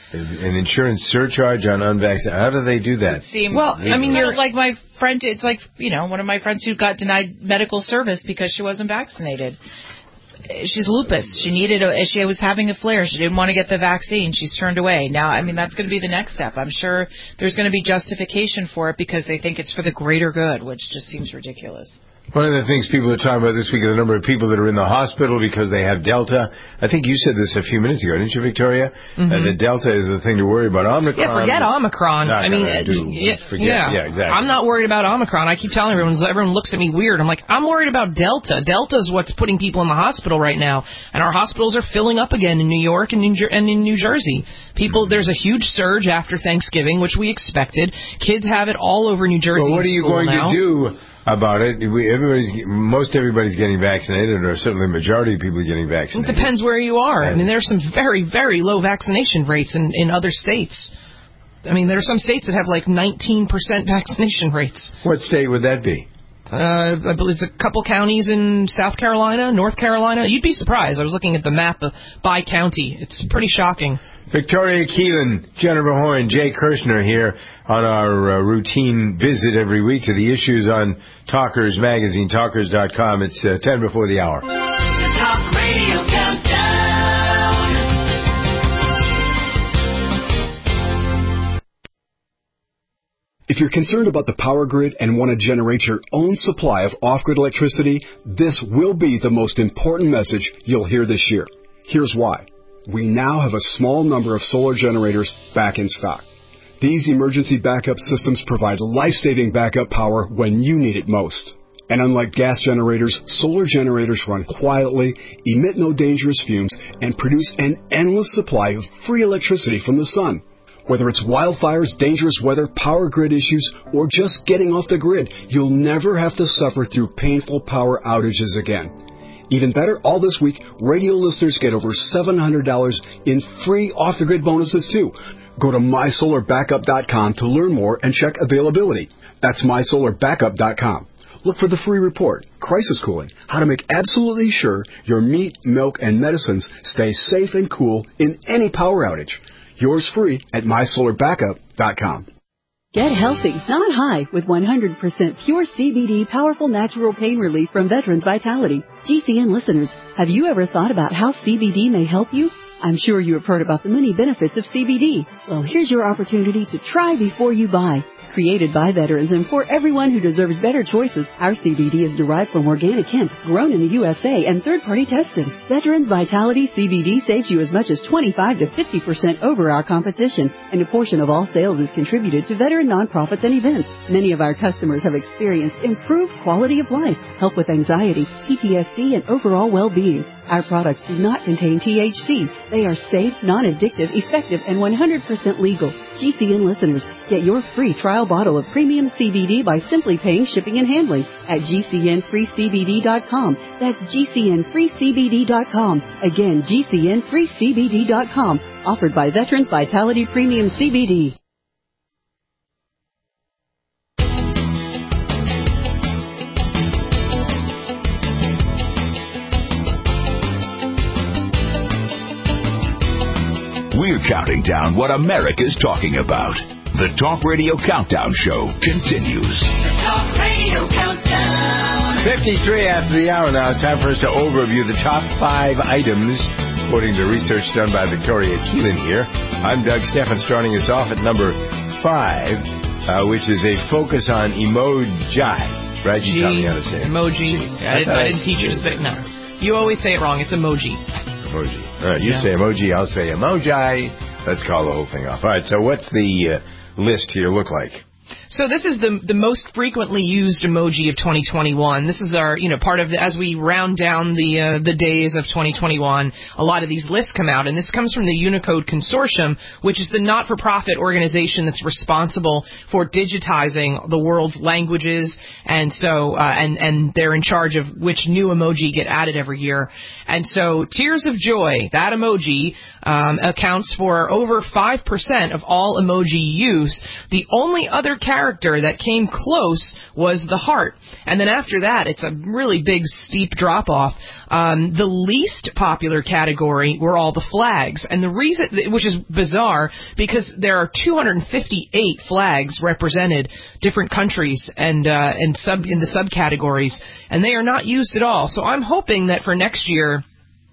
S5: An insurance surcharge on unvaccinated. How do they do that?
S6: Seem,
S7: well, I mean, you're
S6: like my friend. It's like, you know, one of my friends who got denied medical service because she wasn't vaccinated. She's lupus. She needed. A, she was having a flare. She didn't want to get the vaccine. She's turned away. Now, I mean, that's going to be the next step. I'm sure there's going to be justification for it because they think it's for the greater good, which just seems ridiculous.
S5: One of the things people are talking about this week are the number of people that are in the hospital because they have Delta. I think you said this a few minutes ago, didn't you, Victoria?
S7: Mm-hmm.
S5: Uh, the Delta is the thing to worry about. Omicron.
S7: Yeah, forget Omicron. I mean,
S5: do.
S7: yeah,
S5: Forget.
S7: yeah.
S5: yeah, exactly.
S7: I'm not worried about Omicron. I keep telling everyone, everyone looks at me weird. I'm like, I'm worried about Delta. Delta is what's putting people in the hospital right now, and our hospitals are filling up again in New York and in, and in New Jersey. People, there's a huge surge after Thanksgiving, which we expected. Kids have it all over New Jersey.
S5: Well, what are you going
S7: now.
S5: to do about it? We, everybody's, most everybody's getting vaccinated, or certainly the majority of people are getting vaccinated.
S7: It depends where you are. I mean, there's some very, very low vaccination rates in, in other states. I mean, there are some states that have like nineteen percent vaccination rates.
S5: What state would that be?
S7: Uh, I believe it's a couple counties in South Carolina, North Carolina. You'd be surprised. I was looking at the map of, by county. It's pretty shocking.
S5: Victoria Keelan, Jennifer Horn, Jay Kirshner here on our uh, routine visit every week to the issues on Talkers Magazine, talkers dot com. It's uh, ten before the hour.
S4: The Talk Radio Countdown.
S10: If you're concerned about the power grid and want to generate your own supply of off-grid electricity, this will be the most important message you'll hear this year. Here's why. We now have a small number of solar generators back in stock. These emergency backup systems provide life-saving backup power when you need it most. And unlike gas generators, solar generators run quietly, emit no dangerous fumes, and produce an endless supply of free electricity from the sun. Whether it's wildfires, dangerous weather, power grid issues, or just getting off the grid, you'll never have to suffer through painful power outages again. Even better, all this week, radio listeners get over seven hundred dollars in free off-the-grid bonuses, too. Go to my solar backup dot com to learn more and check availability. That's my solar backup dot com. Look for the free report, Crisis Cooling, how to make absolutely sure your meat, milk, and medicines stay safe and cool in any power outage. Yours free at my solar backup dot com.
S9: Get healthy, not high, with one hundred percent pure C B D powerful natural pain relief from Veterans Vitality. G C N listeners, have you ever thought about how C B D may help you? I'm sure you have heard about the many benefits of C B D. Well, here's your opportunity to try before you buy. Created by veterans and for everyone who deserves better choices, our C B D is derived from organic hemp, grown in the U S A and third-party tested. Veterans Vitality C B D saves you as much as twenty-five to fifty percent over our competition, and a portion of all sales is contributed to veteran nonprofits and events. Many of our customers have experienced improved quality of life, help with anxiety, P T S D, and overall well-being. Our products do not contain T H C. They are safe, non-addictive, effective, and one hundred percent legal. G C N listeners, get your free trial bottle of premium C B D by simply paying shipping and handling at G C N free C B D dot com. That's G C N free C B D dot com. Again, G C N free C B D dot com. Offered by Veterans Vitality Premium C B D.
S3: We're counting down what America's talking about. The Talk Radio Countdown Show continues.
S4: The Talk Radio Countdown.
S5: fifty-three after the hour now. It's time for us to overview the top five items, according to research done by Victoria Keelan here. I'm Doug Steffen, starting us off at number five, uh, which is a focus on emoji. Right? You taught me how to say it.
S7: Emoji. I, didn't, I didn't teach you to say it. No. You always say it wrong. It's emoji.
S5: Emoji. All right, you
S7: Yeah.
S5: say emoji, I'll say emoji. Let's call the whole thing off. All right, so what's the uh, list here look like?
S7: So this is the the most frequently used emoji of twenty twenty-one. This is our, you know, part of the, as we round down the uh, the days of twenty twenty-one, a lot of these lists come out, and this comes from the Unicode Consortium, which is the not-for-profit organization that's responsible for digitizing the world's languages, and so uh, and and they're in charge of which new emoji get added every year. And so Tears of Joy, that emoji, um, accounts for over five percent of all emoji use. The only other character that came close was the heart. And then after that, it's a really big, steep drop-off. Um, the least popular category were all the flags. And the reason, which is bizarre, because there are two hundred fifty-eight flags represented, different countries and, uh, and sub, in the subcategories, and they are not used at all. So I'm hoping that for next year,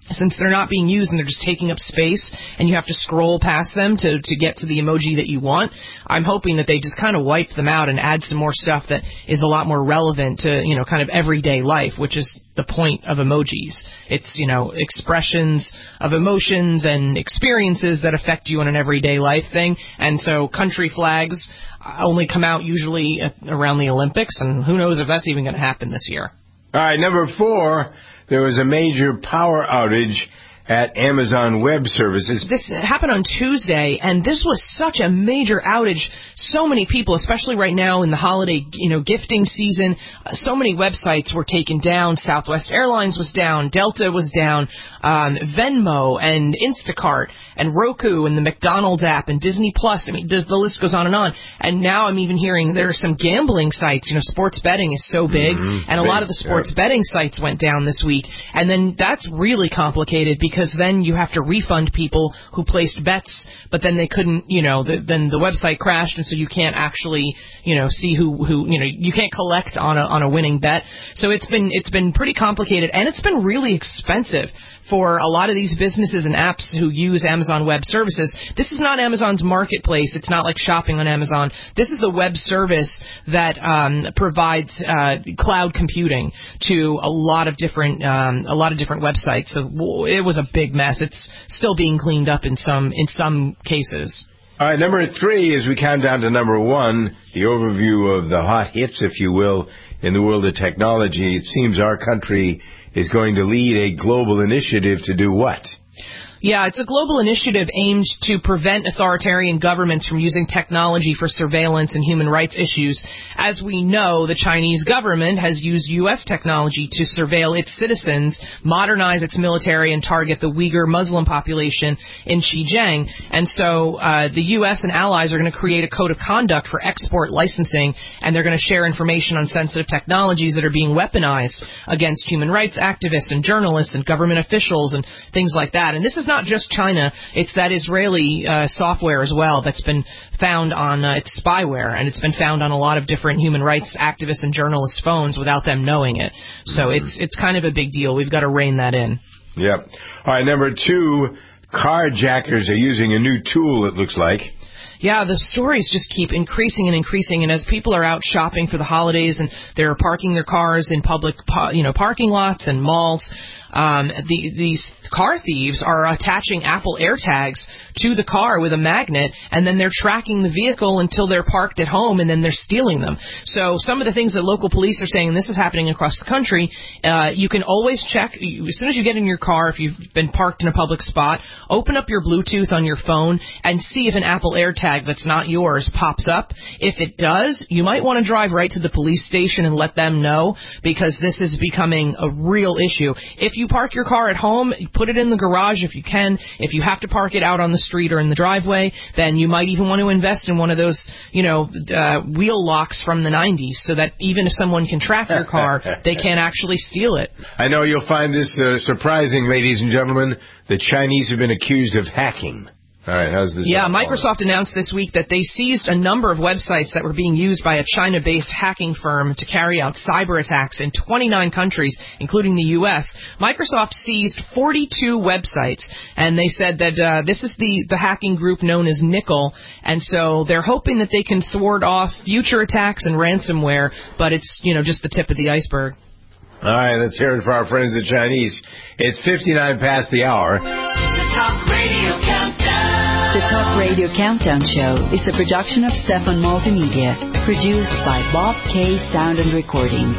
S7: since they're not being used and they're just taking up space and you have to scroll past them to, to get to the emoji that you want, I'm hoping that they just kind of wipe them out and add some more stuff that is a lot more relevant to, you know, kind of everyday life, which is the point of emojis. It's, you know, expressions of emotions and experiences that affect you in an everyday life thing. And so country flags only come out usually around the Olympics, and who knows if that's even going to happen this year.
S5: All right, number four, there was a major power outage at Amazon Web Services.
S7: This happened on Tuesday, and this was such a major outage. So many people, especially right now in the holiday, you know, gifting season, uh, so many websites were taken down. Southwest Airlines was down, Delta was down, um, Venmo and Instacart and Roku and the McDonald's app and Disney Plus. I mean, the list goes on and on. And now I'm even hearing there are some gambling sites. You know, sports betting is so big,
S5: mm-hmm.
S7: and a
S5: big,
S7: lot of the sports
S5: yeah.
S7: betting sites went down this week. And then that's really complicated because because then you have to refund people who placed bets, but then they couldn't, you know, the, then the website crashed, and so you can't actually, you know, see who, who, you know, you can't collect on a, on a winning bet. So it's been, it's been pretty complicated, and it's been really expensive for a lot of these businesses and apps who use Amazon Web Services. This is not Amazon's marketplace. It's not like shopping on Amazon. This is the web service that um, provides uh, cloud computing to a lot of different um, a lot of different websites. So it was a big mess. It's still being cleaned up in some in some cases.
S5: All right, number three, as we count down to number one, the overview of the hot hits, if you will, in the world of technology. It seems our country is going to lead a global initiative to do what?
S7: Yeah, it's a global initiative aimed to prevent authoritarian governments from using technology for surveillance and human rights issues. As we know, the Chinese government has used U S technology to surveil its citizens, modernize its military, and target the Uyghur Muslim population in Xinjiang. And so uh, the U S and allies are going to create a code of conduct for export licensing, and they're going to share information on sensitive technologies that are being weaponized against human rights activists and journalists and government officials and things like that. And this is not not just China, it's that Israeli uh, software as well that's been found on, uh, it's spyware, and it's been found on a lot of different human rights activists and journalists' phones without them knowing it. So mm-hmm. it's it's kind of a big deal. We've got to rein that in.
S5: Yep. All right, number two, carjackers are using a new tool, it looks like.
S7: Yeah, the stories just keep increasing and increasing, and as people are out shopping for the holidays and they're parking their cars in public, you know, parking lots and malls, Um, the, these car thieves are attaching Apple AirTags to the car with a magnet, and then they're tracking the vehicle until they're parked at home, and then they're stealing them. So some of the things that local police are saying, and this is happening across the country, uh, you can always check, as soon as you get in your car, if you've been parked in a public spot, open up your Bluetooth on your phone and see if an Apple AirTag that's not yours pops up. If it does, you might want to drive right to the police station and let them know, because this is becoming a real issue. If you You park your car at home, put it in the garage if you can. If you have to park it out on the street or in the driveway, then you might even want to invest in one of those, you know, uh, wheel locks from the nineties, so that even if someone can track your car, they can't actually steal it.
S5: I know you'll find this uh, surprising, ladies and gentlemen. The Chinese have been accused of hacking. All right, how's this?
S7: Yeah, Microsoft announced this week that they seized a number of websites that were being used by a China-based hacking firm to carry out cyber attacks in twenty-nine countries, including the U S. Microsoft seized forty-two websites, and they said that uh, this is the, the hacking group known as Nickel, and so they're hoping that they can thwart off future attacks and ransomware, but it's, you know, just the tip of the iceberg.
S5: All right, let's hear it for our friends the Chinese. It's fifty-nine past the hour.
S4: The Talk Radio Countdown.
S11: The Talk Radio Countdown Show is a production of Stefan Multimedia, produced by Bob K. Sound and Recording.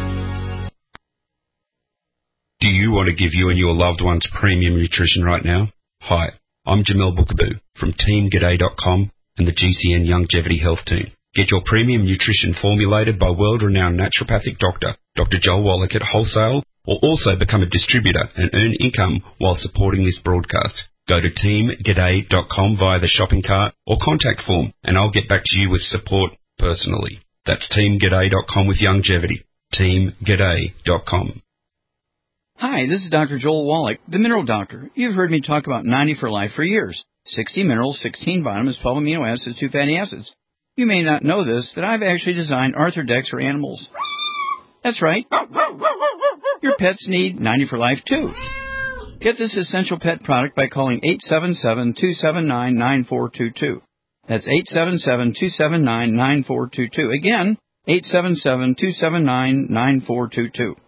S12: Do you want to give you and your loved ones premium nutrition right now? Hi, I'm Jamel Bookaboo from Team G'day dot com and the G C N Longevity Health Team. Get your premium nutrition formulated by world-renowned naturopathic doctor, Doctor Joel Wallach at wholesale, or also become a distributor and earn income while supporting this broadcast. Go to Team G'day dot com via the shopping cart or contact form, and I'll get back to you with support personally. That's Team G'day dot com with longevity. Team G'day dot com.
S23: Hi, this is Doctor Joel Wallach, the Mineral Doctor. You've heard me talk about ninety for Life for years. sixty minerals, sixteen vitamins, twelve amino acids, two fatty acids. You may not know this, that I've actually designed Arthrodex for animals. That's right. Your pets need ninety for Life, too. Get this essential pet product by calling eight seven seven, two seven nine, nine four two two. That's eight seven seven, two seven nine, nine four two two. Again, eight seven seven, two seven nine, nine four two two.